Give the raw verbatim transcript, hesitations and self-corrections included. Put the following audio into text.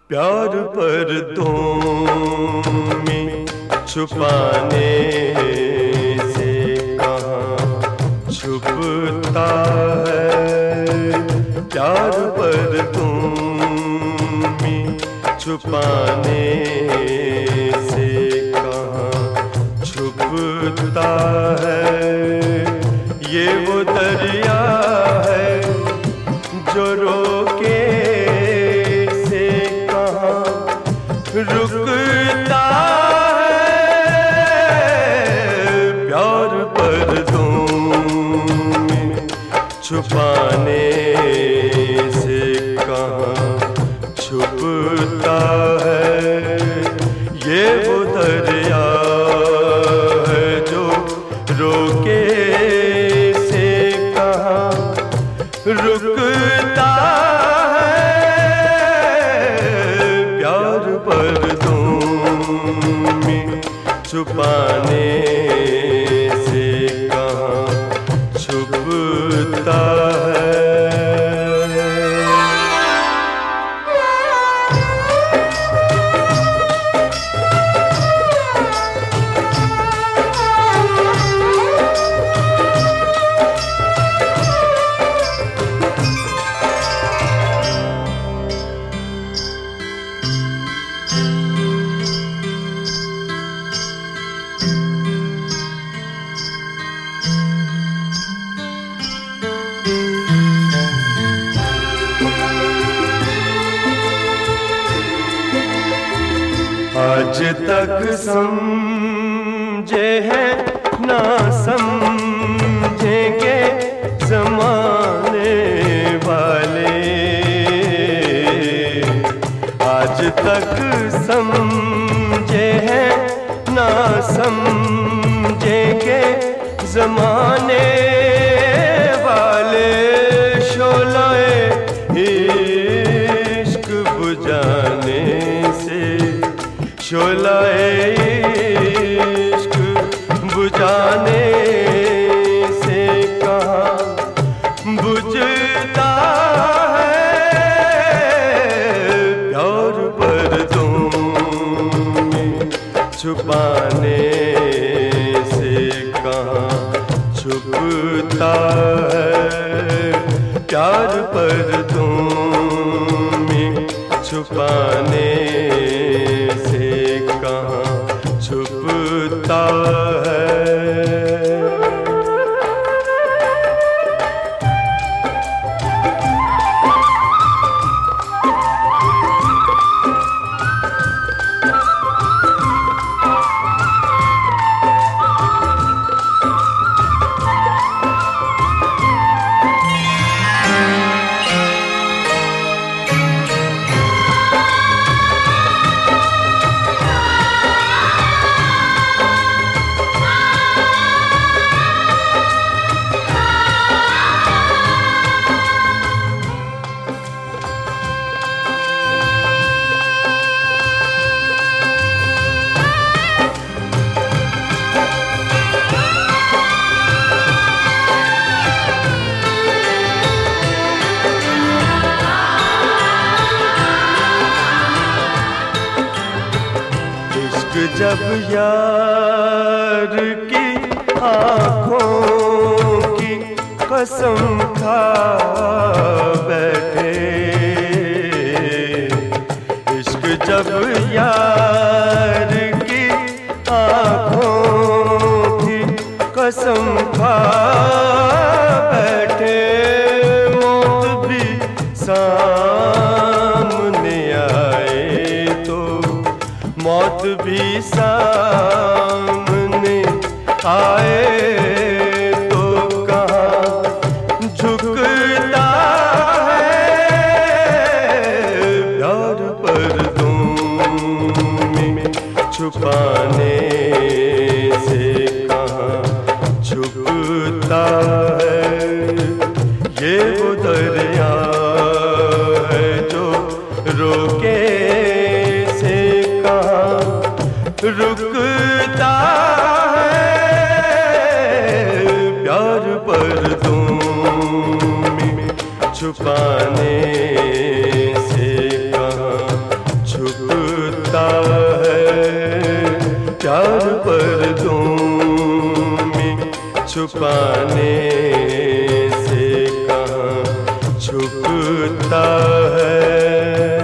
प्यार पर्दों में छुपाने से कहाँ छुपता है। प्यार पर्दों में छुपाने से कहाँ छुपता है। ये वो दरिया है जो रोके रुकता है। प्यार पर्दों में छुपाने से कहाँ छुपता है। ये वो दरिया है जो रोके से कहाँ रुकता छुपाने से कहाँ छुपता है। आज तक समझे हैं ना समझेंगे ज़माने वाले। आज तक समझे हैं ना समझेंगे ज़माने वाले। शोलाए इश्क बुझाने से शोलाए इश्क बुझाने से कहाँ बुझता है। प्यार पर्दों में छुपाने से कहाँ छुपता है। प्यार पर्दों में छुपाने से कहाँ छुपता है। जब यार की आँखों की कसम खा बैठे। इश्क जब यार की आँखों की कसम खा बैठे। मौत भी सामने आए तो मौत भी सामने आए तो कहाँ झुकता है। प्यार पर्दों में छुपाने से कहाँ छुपता है। ये वो दरिया है जो रोके से कहाँ रुकता है। प्यार पर्दों में छुपाने से कहाँ पर्दों में छुपाने से कहाँ छुपता है।